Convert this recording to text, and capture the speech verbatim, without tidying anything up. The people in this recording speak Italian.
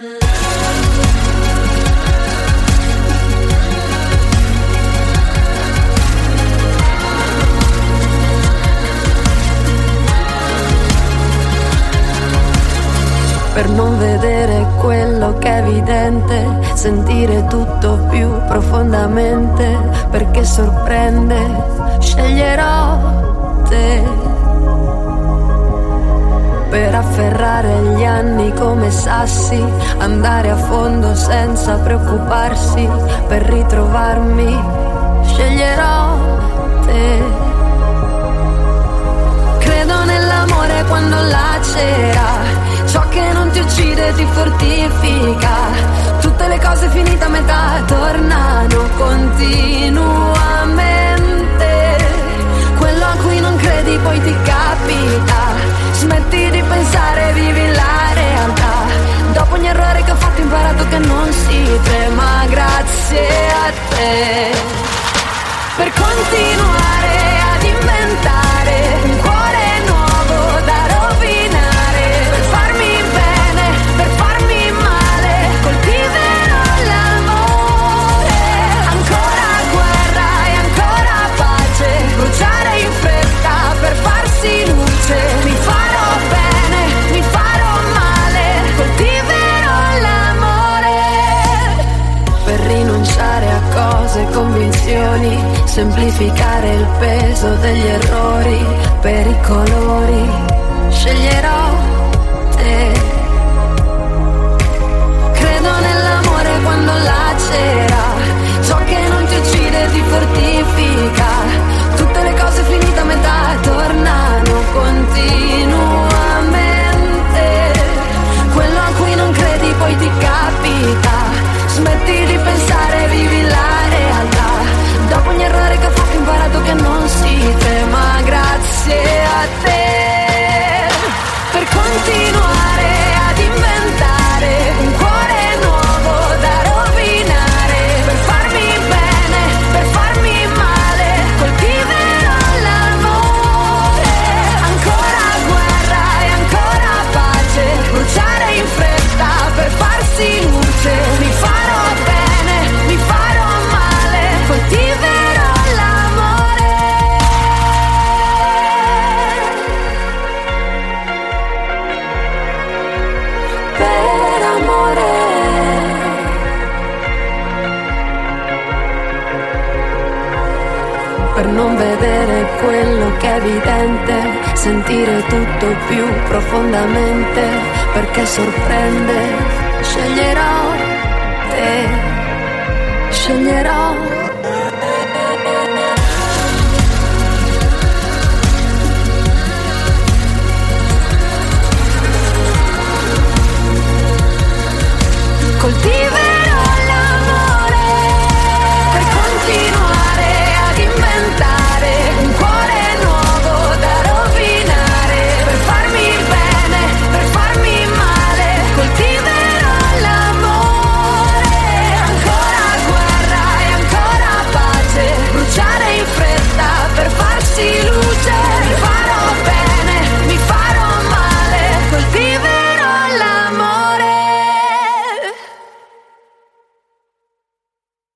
Per non vedere quello che è evidente, sentire tutto più profondamente, perché sorprende, sceglierò te. Per afferrare gli anni come sassi, andare a fondo senza preoccuparsi, per ritrovarmi, sceglierò te. Credo nell'amore quando lacera, ciò che non ti uccide ti fortifica. Tutte le cose finite a metà tornano continuamente. Quello a cui non credi poi ti capita. Smetti di pensare, vivi la realtà. Dopo ogni errore che ho fatto ho imparato che non si trema grazie a te. Per continuare ad inventare un cuore nuovo da rovinare, per farmi bene, per farmi male, coltiverò l'amore. Ancora guerra e ancora pace, bruciare in fretta per farsi luce. Mi farò bene, mi farò male, coltiverò l'amore. Per rinunciare a cose, convinzioni, semplificare il peso degli errori, per i colori, sceglierò te. Credo nell'amore quando lacera, ciò che non ti uccide ti fortifica. Tutte le cose finite a metà tornano continuamente. Quello a cui non credi poi ti capita. Smetti di pensare, vivi la realtà. Dopo ogni errore che ho fatto ho imparato che non si trema grazie a te. Per continuare ad inventare un cuore nuovo da rovinare, per farmi bene, per farmi male, coltiverò l'amore. Ancora guerra e ancora pace, bruciare in fretta per farsi luce. Mi farò bene, mi farò male, coltiverò l'amore. Per amore. Per non vedere quello che è evidente, sentire tutto più profondamente, perché sorprende, sceglierò te, sceglierò. Coltiverò l'amore per continuare ad inventare un cuore nuovo da rovinare, per farmi bene, per farmi male, coltiverò l'amore. Ancora guerra e ancora pace, bruciare in fretta per farsi luce.